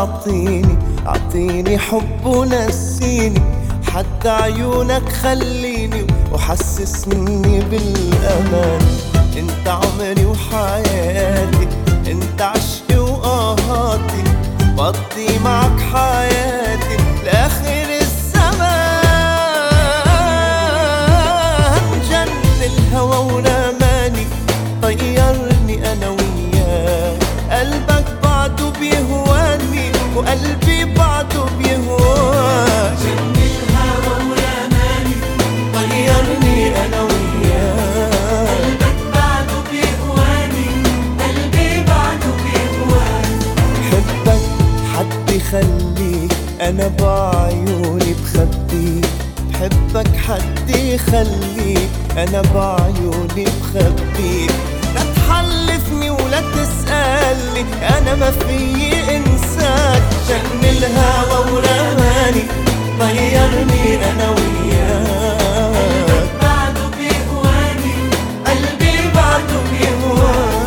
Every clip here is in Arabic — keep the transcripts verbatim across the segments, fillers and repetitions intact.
أعطيني أعطيني حب ونسيني، حتى عيونك خليني وحسسني بالأمان. انت عمري وحياتي، انت عشقي وآهاتي، بقضي معك حياتي لآخر الزمان. جن الهوى ورماني، طيرني أنا وياك، قلبك بعده بيهواني وقلبي بعده بيهواك. جن الهوى ورماني، طيرني أنا وياك، قلبك بعده بيهواني قلبي بعده بيهواك. بحبك حد يخليك أنا بعيوني بخبيك، بحبك حد يخليك أنا بعيوني بخبيك. لا تحلفني ولا تسألني أنا ما فيي إنساك. جن الهوى ورماني، طيرني أنا وياك، بعده بيهواني قلبي بعده بيهواك.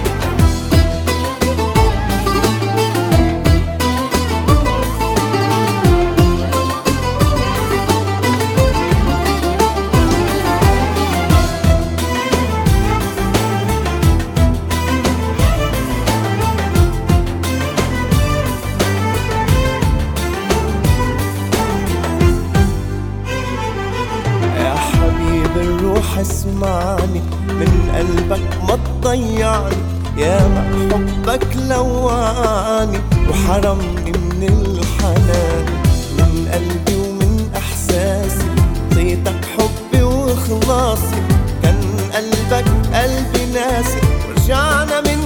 الروح اسمعني، من قلبك ما تضيعني، يا ما حبك لواني وحرمني من الحنان. من قلبي ومن احساسي طيتك حبي وخلاصي، كان قلبك قلبي ناسي ورجعنا من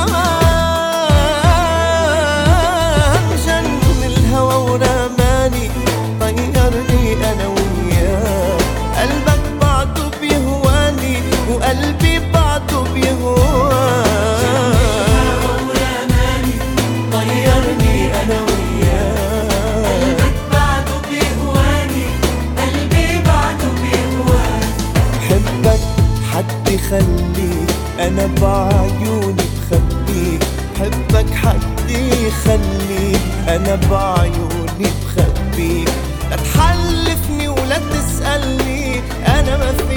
زمان. جن الهوى ورماني، طيرني انا وياك، قلبك بعده بيهواني وقلبي بعده بيهواك. طيرني أنا وياك، قلبك بعده بيهواني قلبي بعده بيهواك. بحبك حد يخليك أنا بعيوني بخبيك، بحبك حد يخليك أنا بعيوني بخبيك. لا تحلفني ولا تسألني أنا ما